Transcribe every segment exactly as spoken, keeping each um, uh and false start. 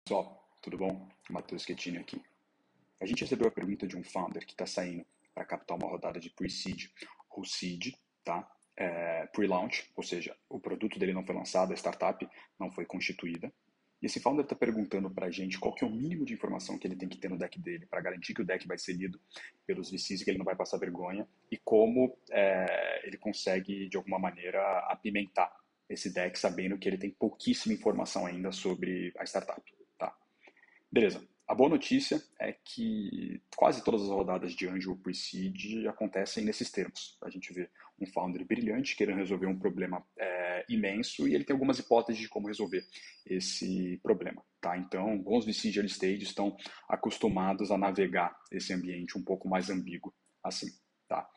Pessoal, tudo bom? Matheus Schettini aqui. A gente recebeu a pergunta de um founder que está saindo para captar uma rodada de pre-seed ou seed, tá? É, pre-launch, ou seja, o produto dele não foi lançado, a startup não foi constituída. E esse founder está perguntando para a gente qual que é o mínimo de informação que ele tem que ter no deck dele para garantir que o deck vai ser lido pelos V Cs e que ele não vai passar vergonha e como é, ele consegue, de alguma maneira, apimentar esse deck sabendo que ele tem pouquíssima informação ainda sobre a startup. Tá? Beleza. A boa notícia é que quase todas as rodadas de Anjo Pre-Seed acontecem nesses termos. A gente vê um founder brilhante querendo resolver um problema é, imenso e ele tem algumas hipóteses de como resolver esse problema. Tá? Então, bons V Cs de early stage estão acostumados a navegar esse ambiente um pouco mais ambíguo assim. Tá?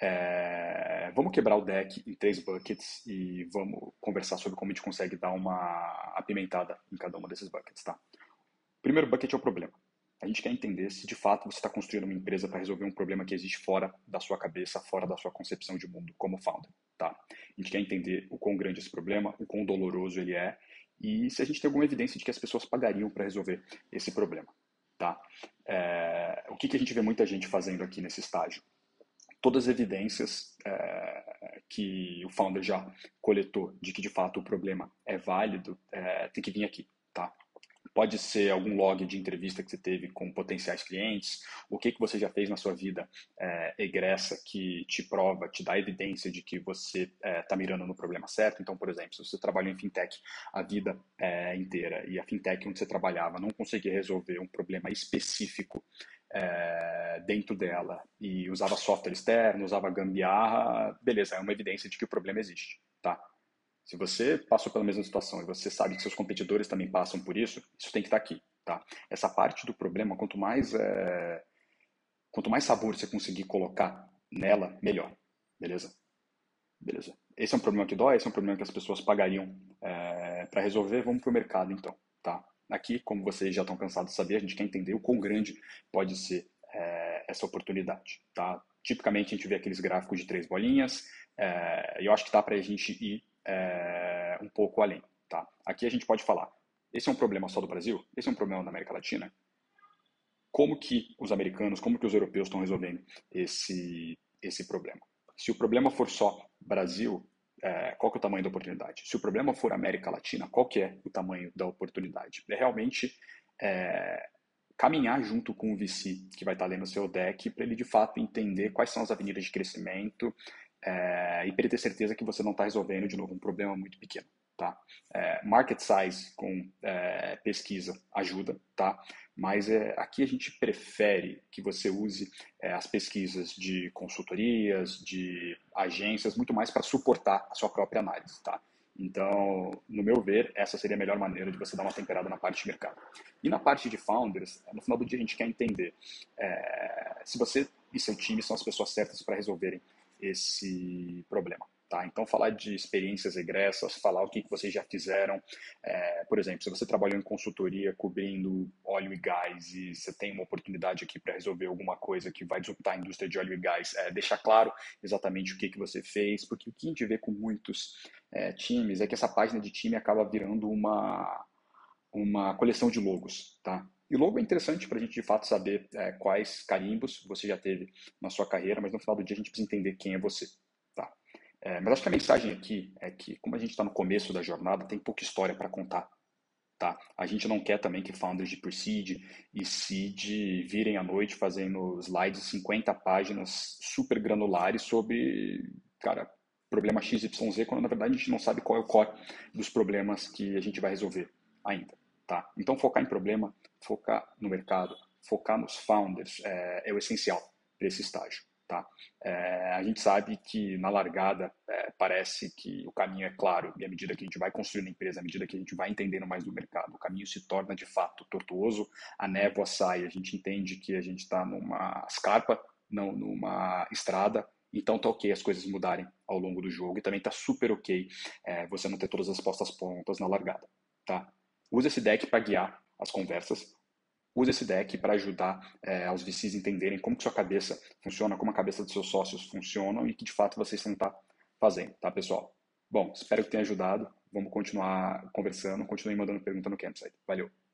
É, vamos quebrar o deck em três buckets e vamos conversar sobre como a gente consegue dar uma apimentada em cada uma desses buckets. Tá? O primeiro bucket é o problema. A gente quer entender se de fato você está construindo uma empresa para resolver um problema que existe fora da sua cabeça, fora da sua concepção de mundo como founder. Tá? A gente quer entender o quão grande esse problema, o quão doloroso ele é e se a gente tem alguma evidência de que as pessoas pagariam para resolver esse problema. Tá? É, o que, que a gente vê muita gente fazendo aqui nesse estágio? Todas as evidências é, que o founder já coletou de que de fato o problema é válido é, tem que vir aqui. Tá? Pode ser algum log de entrevista que você teve com potenciais clientes, o que, que você já fez na sua vida é, egressa que te prova, te dá evidência de que você está é, mirando no problema certo. Então, por exemplo, se você trabalhou em fintech a vida é, inteira e a fintech onde você trabalhava não conseguia resolver um problema específico é, dentro dela e usava software externo, usava gambiarra, beleza, é uma evidência de que o problema existe. Tá? Se você passou pela mesma situação e você sabe que seus competidores também passam por isso, isso tem que estar aqui, tá? Essa parte do problema, quanto mais, é... quanto mais sabor você conseguir colocar nela, melhor, beleza? Beleza. Esse é um problema que dói, esse é um problema que as pessoas pagariam é... para resolver, vamos para o mercado então, tá? Aqui, como vocês já estão cansados de saber, a gente quer entender o quão grande pode ser é... essa oportunidade, tá? Tipicamente a gente vê aqueles gráficos de três bolinhas, é... e eu acho que dá para a gente ir é, um pouco além. Tá? Aqui a gente pode falar, esse é um problema só do Brasil? Esse é um problema da América Latina? Como que os americanos, como que os europeus estão resolvendo esse, esse problema? Se o problema for só Brasil, é, qual que é o tamanho da oportunidade? Se o problema for América Latina, qual que é o tamanho da oportunidade? É realmente é, caminhar junto com o V C que vai estar lendo o seu deck para ele de fato entender quais são as avenidas de crescimento, é, e para ele ter certeza que você não está resolvendo, de novo, um problema muito pequeno. Tá? É, market size com é, pesquisa ajuda, tá? Mas é, aqui a gente prefere que você use é, as pesquisas de consultorias, de agências, muito mais para suportar a sua própria análise. Tá? Então, no meu ver, essa seria a melhor maneira de você dar uma temperada na parte de mercado. E na parte de founders, no final do dia a gente quer entender é, se você e seu time são as pessoas certas para resolverem esse problema. Tá? Então, falar de experiências regressas, falar o que, que vocês já fizeram. É, por exemplo, se você trabalhou em consultoria cobrindo óleo e gás e você tem uma oportunidade aqui para resolver alguma coisa que vai disruptar a indústria de óleo e gás, é, deixar claro exatamente o que, que você fez, porque o que a gente vê com muitos é, times é que essa página de time acaba virando uma, uma coleção de logos. Tá? E o logo é interessante para a gente de fato saber é, quais carimbos você já teve na sua carreira, mas no final do dia a gente precisa entender quem é você. Tá? É, mas acho que a mensagem aqui é que, como a gente está no começo da jornada, tem pouca história para contar. Tá? A gente não quer também que founders de Pre-Seed e Seed virem à noite fazendo slides de cinquenta páginas super granulares sobre, cara, problema X Y Z, quando na verdade a gente não sabe qual é o core dos problemas que a gente vai resolver ainda. Tá? Então, focar em problema, focar no mercado, focar nos founders é, é o essencial para esse estágio. Tá? É, a gente sabe que na largada é, parece que o caminho é claro e à medida que a gente vai construindo a empresa, à medida que a gente vai entendendo mais do mercado, o caminho se torna de fato tortuoso, a névoa sai, a gente entende que a gente está numa escarpa, não numa estrada, então tá ok as coisas mudarem ao longo do jogo e também tá super ok é, você não ter todas as postas prontas na largada. Tá? Usa esse deck para guiar as conversas. Use esse deck para ajudar é, aos V Cs entenderem como que sua cabeça funciona, como a cabeça dos seus sócios funcionam e que de fato vocês vão estar fazendo, tá, pessoal? Bom, espero que tenha ajudado. Vamos continuar conversando, continue mandando pergunta no Campsite. Valeu!